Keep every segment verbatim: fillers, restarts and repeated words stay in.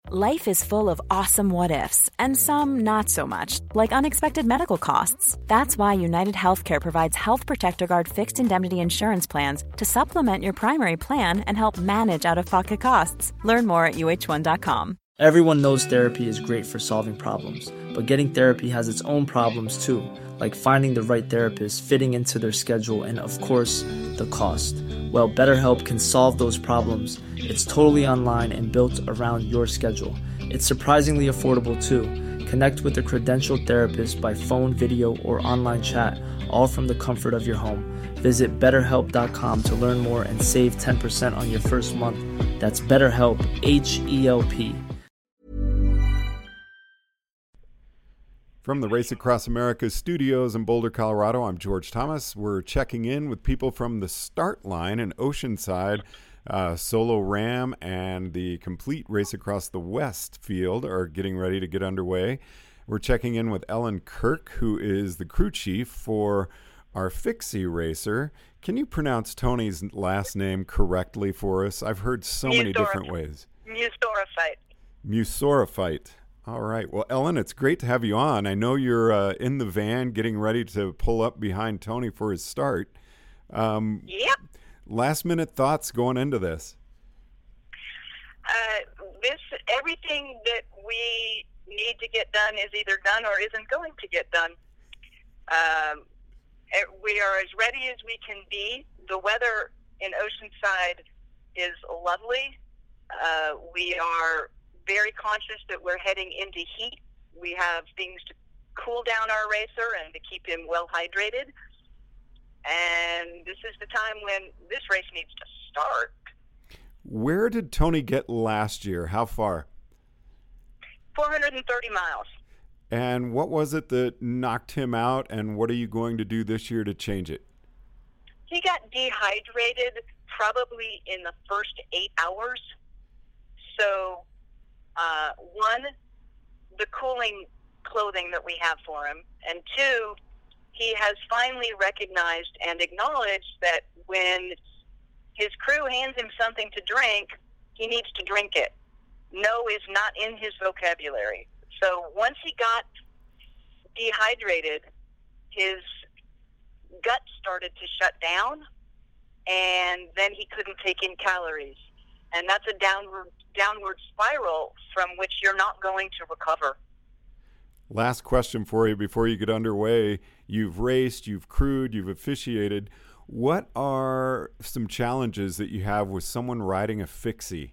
Life is full of awesome what-ifs, and some not so much, like unexpected medical costs. That's why United Healthcare provides Health Protector Guard fixed indemnity insurance plans to supplement your primary plan and help manage out-of-pocket costs. Learn more at U H one dot com. Everyone knows therapy is great for solving problems, but getting therapy has its own problems too, like finding the right therapist, fitting into their schedule, and of course, the cost. Well, BetterHelp can solve those problems. It's totally online and built around your schedule. It's surprisingly affordable too. Connect with a credentialed therapist by phone, video, or online chat, all from the comfort of your home. Visit better help dot com to learn more and save ten percent on your first month. That's BetterHelp, H E L P. From the Race Across America studios in Boulder, Colorado, I'm George Thomas. We're checking in with people from the start line in Oceanside. Uh, Solo Ram and the complete Race Across the West field are getting ready to get underway. We're checking in with Ellen Kirk, who is the crew chief for our Fixie racer. Can you pronounce Tony's last name correctly for us? I've heard so many different ways. Musoraphyte. Musoraphyte. All right. Well, Ellen, it's great to have you on. I know you're uh, in the van getting ready to pull up behind Tony for his start. Um, yep. Last minute thoughts going into this. Uh, this everything that we need to get done is either done or isn't going to get done. Um, we are as ready as we can be. The weather in Oceanside is lovely. Uh, we are very conscious that we're heading into heat. We have things to cool down our racer and to keep him well hydrated. And this is the time when this race needs to start. Where did Tony get last year? How far? four hundred thirty miles. And what was it that knocked him out, and what are you going to do this year to change it? He got dehydrated probably in the first eight hours. So, uh, one, the cooling clothing that we have for him, and two, he has finally recognized and acknowledged that when his crew hands him something to drink, he needs to drink it. No is not in his vocabulary. So once he got dehydrated, his gut started to shut down, and then he couldn't take in calories. And that's a downward downward spiral from which you're not going to recover. Last question for you before you get underway. You've raced, you've crewed, you've officiated. What are some challenges that you have with someone riding a fixie?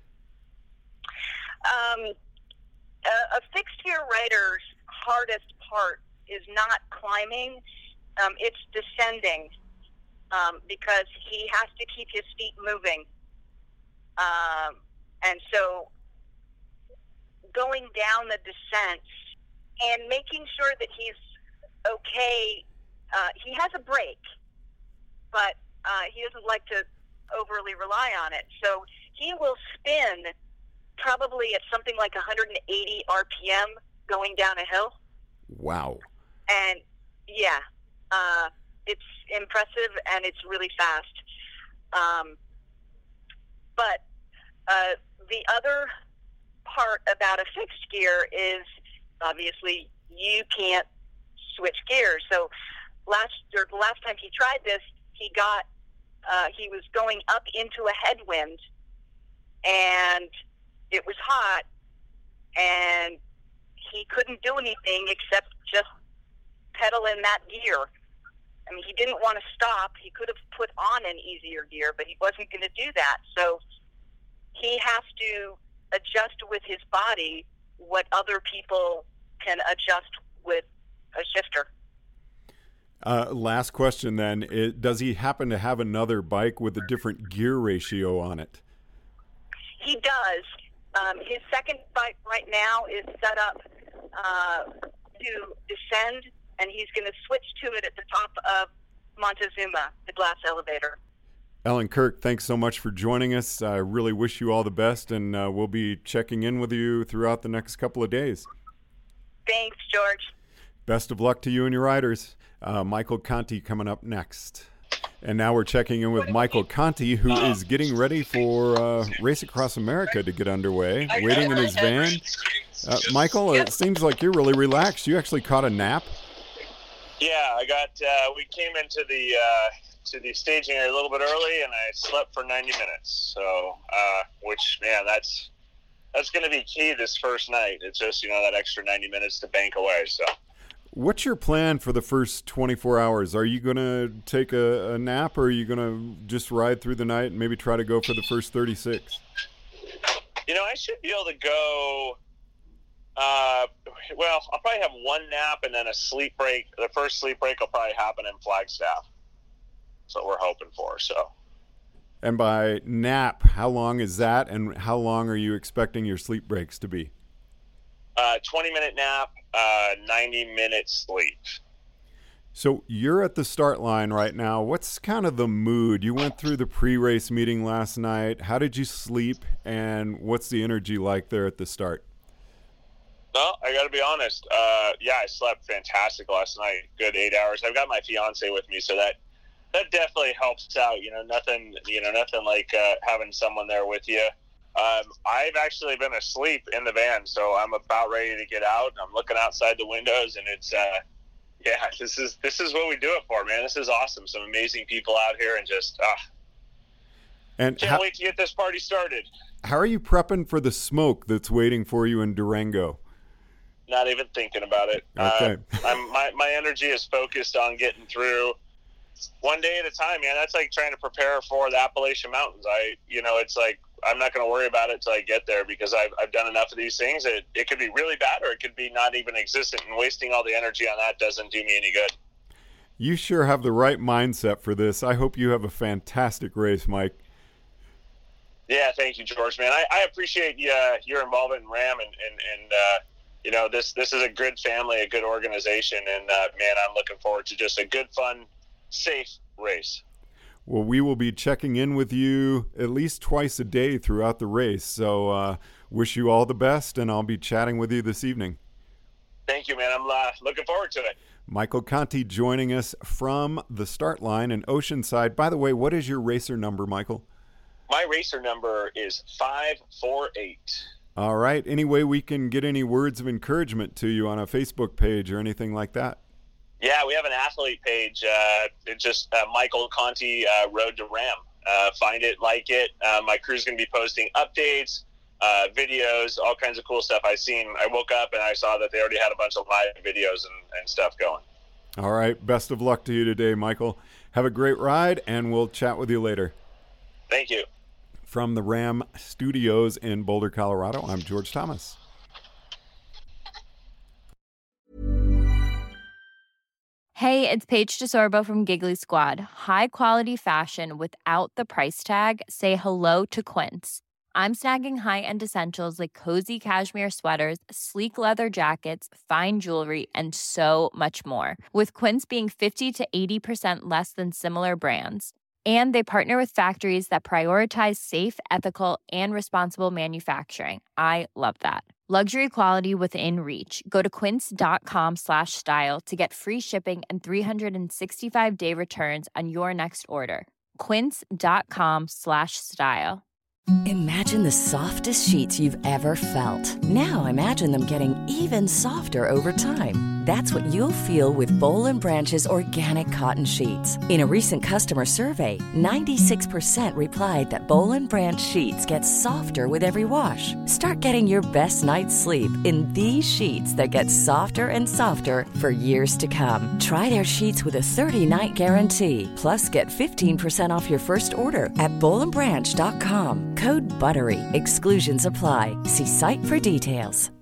Um, a, a fixed gear rider's hardest part is not climbing. Um, it's descending um, because he has to keep his feet moving. Um, and so going down the descent and making sure that he's okay. Uh, he has a brake, but uh, he doesn't like to overly rely on it. So he will spin probably at something like one hundred eighty R P M going down a hill. Wow. And, yeah, uh, it's impressive and it's really fast. Um, but uh, the other part about a fixed gear is obviously you can't switch gears. So last or the last time he tried this, he got uh, he was going up into a headwind, and it was hot, and he couldn't do anything except just pedal in that gear. I mean, he didn't want to stop. He could have put on an easier gear, but he wasn't going to do that. So he has to adjust with his body what other people can adjust with a shifter. Uh, last question then. It, does he happen to have another bike with a different gear ratio on it? He does. Um, his second bike right now is set up uh, to descend, and he's going to switch to it at the top of Montezuma, the glass elevator. Ellen Kirk, thanks so much for joining us. I really wish you all the best, and uh, we'll be checking in with you throughout the next couple of days. Thanks, George. Best of luck to you and your riders. Uh, Michael Conti coming up next. And now we're checking in with Michael Conti, who is getting ready for uh, Race Across America to get underway, waiting in his van. Uh, Michael, it seems like you're really relaxed. You actually caught a nap? Yeah, I got. Uh, we came into the uh, to the staging area a little bit early, and I slept for ninety minutes. So, uh, which man, that's that's going to be key this first night. It's just, you know, that extra ninety minutes to bank away. So. What's your plan for the first twenty-four hours? Are you going to take a, a nap, or are you going to just ride through the night and maybe try to go for the first thirty-six? You know, I should be able to go, uh, well, I'll probably have one nap and then a sleep break. The first sleep break will probably happen in Flagstaff. That's what we're hoping for, so. And by nap, how long is that, and how long are you expecting your sleep breaks to be? Uh, twenty-minute nap, uh, ninety-minute sleep. So you're at the start line right now. What's kind of the mood? You went through the pre-race meeting last night. How did you sleep, and what's the energy like there at the start? Well, I got to be honest. Uh, yeah, I slept fantastic last night. Good eight hours. I've got my fiance with me, so that that definitely helps out. You know, nothing. You know, nothing like uh, having someone there with you. Um, I've actually been asleep in the van, so I'm about ready to get out. I'm looking outside the windows, and it's, uh, yeah, this is this is what we do it for, man. This is awesome. Some amazing people out here, and just, ah, and can't how, wait to get this party started. How are you prepping for the smoke that's waiting for you in Durango? Not even thinking about it. Okay. Uh, I'm, my my energy is focused on getting through one day at a time, man. That's like trying to prepare for the Appalachian Mountains. I, you know, it's like, I'm not going to worry about it until I get there, because I've, I've done enough of these things. It, it could be really bad, or it could be not even existent, and wasting all the energy on that doesn't do me any good. You sure have the right mindset for this. I hope you have a fantastic race, Mike. Yeah, thank you, George, man. I, I appreciate uh, your involvement in RAM, and, and, and uh, you know, this, this is a good family, a good organization, and uh, man, I'm looking forward to just a good, fun, safe race. Well, we will be checking in with you at least twice a day throughout the race. So uh, wish you all the best, and I'll be chatting with you this evening. Thank you, man. I'm uh, looking forward to it. Michael Conti joining us from the start line in Oceanside. By the way, what is your racer number, Michael? My racer number is five four eight. All right. Any way we can get any words of encouragement to you on a Facebook page or anything like that? Yeah, we have an athlete page. Uh, it's just uh, Michael Conti uh, Road to RAM. Uh, find it, like it. Uh, my crew's going to be posting updates, uh, videos, all kinds of cool stuff. I seen. I woke up and I saw that they already had a bunch of live videos and, and stuff going. All right. Best of luck to you today, Michael. Have a great ride, and we'll chat with you later. Thank you. From the RAM Studios in Boulder, Colorado, I'm George Thomas. Hey, it's Paige DeSorbo from Giggly Squad. High quality fashion without the price tag. Say hello to Quince. I'm snagging high-end essentials like cozy cashmere sweaters, sleek leather jackets, fine jewelry, and so much more. With Quince being fifty to eighty percent less than similar brands. And they partner with factories that prioritize safe, ethical, and responsible manufacturing. I love that. Luxury quality within reach. Go to quince.com slash style to get free shipping and three sixty-five day returns on your next order. Quince.com slash style. Imagine the softest sheets you've ever felt. Now imagine them getting even softer over time. That's what you'll feel with Boll and Branch's organic cotton sheets. In a recent customer survey, ninety-six percent replied that Boll and Branch sheets get softer with every wash. Start getting your best night's sleep in these sheets that get softer and softer for years to come. Try their sheets with a thirty-night guarantee. Plus, get fifteen percent off your first order at boll and branch dot com. Code BUTTERY. Exclusions apply. See site for details.